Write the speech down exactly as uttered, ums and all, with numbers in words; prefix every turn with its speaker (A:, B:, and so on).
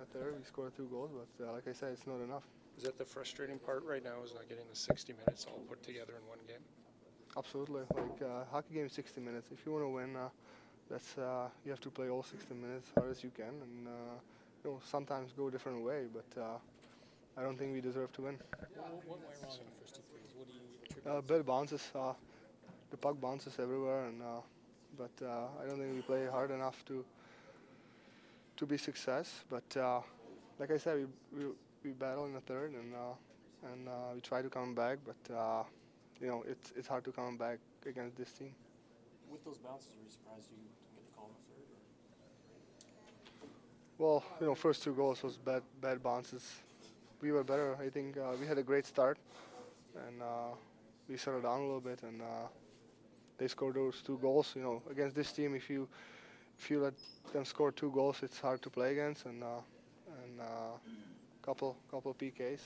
A: third. We scored two goals, but uh, like I said, it's not enough.
B: Is that the frustrating part right now? Is not getting the sixty minutes all put together in one game?
A: Absolutely. Like uh, hockey game is sixty minutes. If you want to win, uh, that's uh, you have to play all sixty minutes hard as you can, and uh, you know sometimes go a different way. But uh, I don't think we deserve to win.
C: What, what went wrong in the first two periods? What do you attribute?
A: Uh, bad bounces. Uh, the puck bounces everywhere, and uh, but uh, I don't think we play hard enough to to be success. But uh, like I said, we we, we battle in the third, and uh, and uh, we try to come back. But uh, you know it's it's hard to come back against this team.
C: With those bounces, were you surprised you didn't get the call in the third? Or?
A: Well, you know, first two goals was bad bad bounces. We were better. I think uh, we had a great start, and uh, we settled down a little bit, and uh, they scored those two goals. You know, against this team, if you if you let them score two goals, it's hard to play against, and uh, and uh, couple couple P Ks.